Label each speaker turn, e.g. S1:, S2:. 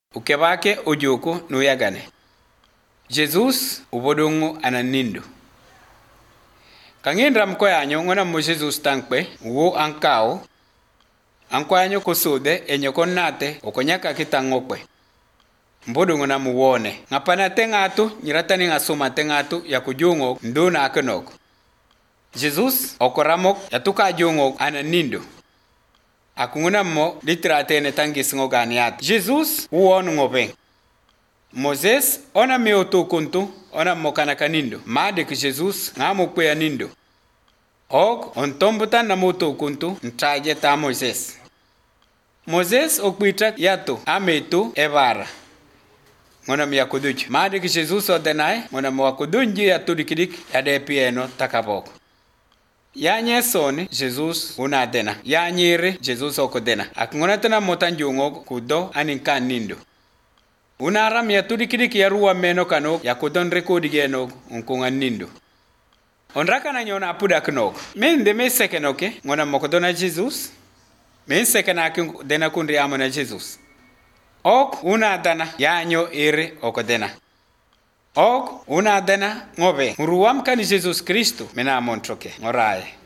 S1: Ukebake ojuko nuyagane. Jesus ubodongo ananindo. Kangin ram koyanyo ngona mo Jesus tankpe wo ankao. Ankoyanyo kosode enyokon nate okonyaka kitangokwe. Mbodongo na muwone. Ngapana tengatu nyiratani ngasoma tengatu ya kujungo ndona akenoko. Jesus okoramok yatuka jungo ananindo. Akunguna mo litrate ne tangis ngoganiat. Jesus uon ngobe. Moses ona meoto kuntu ona mokana kanindo. Made ki Jesus ngamo kwe anindo. Og ontombuta na moto kuntu ntraje ta Moses. Moses okpita yato ameto evara. Ngona miyakuduch. Made ki Jesus odenai ngona mwakudunji yatudikidik yade pieno takaboko. Yanye soni Jesus una dena. Yanyere Jesus okodena. Akungona tena motanjungo kudo aninkan nindo. Una aram ya tudikidiki ya ruwa meno kanok ya kudon rekodi genog unkungan nindo. Onraka na nyona apuda kanok. Mende me sekenoke ngona mokodona Jesus. Men sekena dena kundi amona Jesus. Ok una dana yanyo ere okodena. Ok una dena ngobe. Uruwam kani Jesus Kristo mena montroke ngoraye.